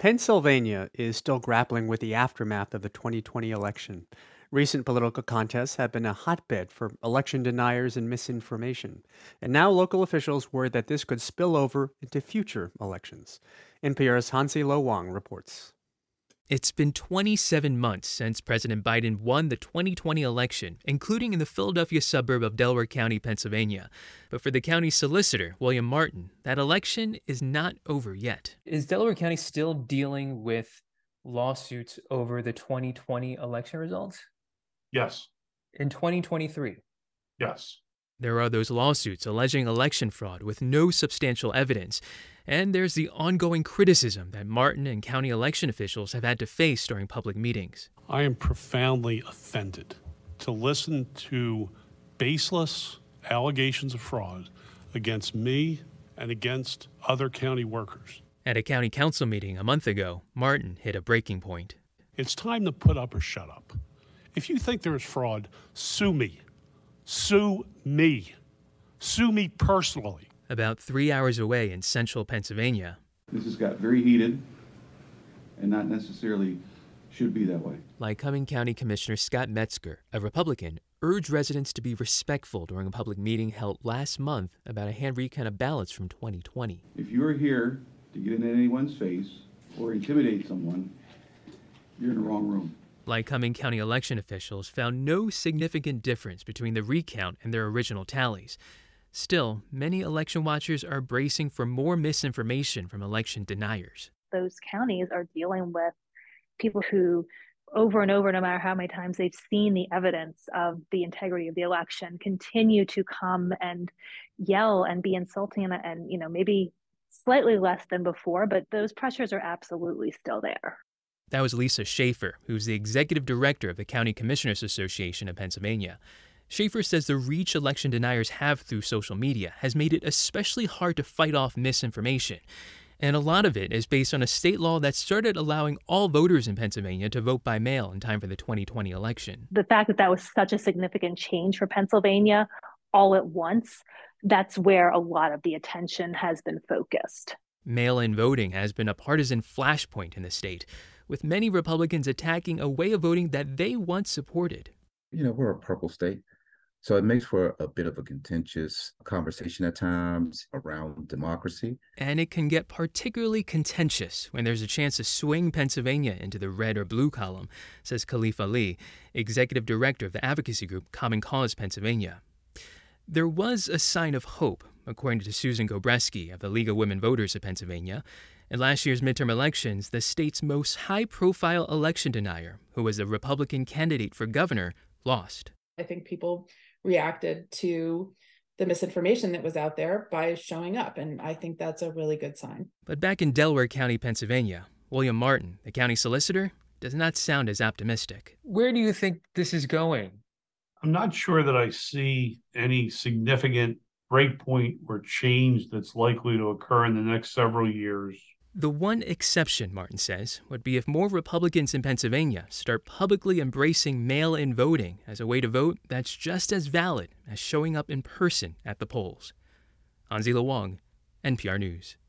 Pennsylvania is still grappling with the aftermath of the 2020 election. Recent political contests have been a hotbed for election deniers and misinformation. And now local officials worry that this could spill over into future elections. NPR's Hansi Lo Wang reports. It's been 27 months since President Biden won the 2020 election, including in the Philadelphia suburb of Delaware County, Pennsylvania. But for the county solicitor, William Martin, that election is not over yet. Is Delaware County still dealing with lawsuits over the 2020 election results? Yes. In 2023? Yes. There are those lawsuits alleging election fraud with no substantial evidence. And there's the ongoing criticism that Martin and county election officials have had to face during public meetings. I am profoundly offended to listen to baseless allegations of fraud against me and against other county workers. At a county council meeting a month ago, Martin hit a breaking point. It's time to put up or shut up. If you think there is fraud, sue me. Sue me. Sue me personally. About 3 hours away in central Pennsylvania. This has got very heated and not necessarily should be that way. Lycoming County Commissioner Scott Metzger, a Republican, urged residents to be respectful during a public meeting held last month about a hand recount of ballots from 2020. If you are here to get in anyone's face or intimidate someone, you're in the wrong room. Lycoming County election officials found no significant difference between the recount and their original tallies. Still, many election watchers are bracing for more misinformation from election deniers. Those counties are dealing with people who, over and over, no matter how many times they've seen the evidence of the integrity of the election, continue to come and yell and be insulting and maybe slightly less than before, but those pressures are absolutely still there. That was Lisa Schaefer, who's the executive director of the County Commissioners Association of Pennsylvania. Schaefer says the reach election deniers have through social media has made it especially hard to fight off misinformation. And a lot of it is based on a state law that started allowing all voters in Pennsylvania to vote by mail in time for the 2020 election. The fact that that was such a significant change for Pennsylvania all at once, that's where a lot of the attention has been focused. Mail-in voting has been a partisan flashpoint in the state, with many Republicans attacking a way of voting that they once supported. We're a purple state. So it makes for a bit of a contentious conversation at times around democracy. And it can get particularly contentious when there's a chance to swing Pennsylvania into the red or blue column, says Khalifa Lee, executive director of the advocacy group Common Cause Pennsylvania. There was a sign of hope, according to Susan Gobreski of the League of Women Voters of Pennsylvania. In last year's midterm elections, the state's most high-profile election denier, who was a Republican candidate for governor, lost. I think people reacted to the misinformation that was out there by showing up, and I think that's a really good sign. But back in Delaware County, Pennsylvania, William Martin, the county solicitor, does not sound as optimistic. Where do you think this is going? I'm not sure that I see any significant breakpoint or change that's likely to occur in the next several years. The one exception, Martin says, would be if more Republicans in Pennsylvania start publicly embracing mail-in voting as a way to vote that's just as valid as showing up in person at the polls. Hansi Lo Wang, NPR News.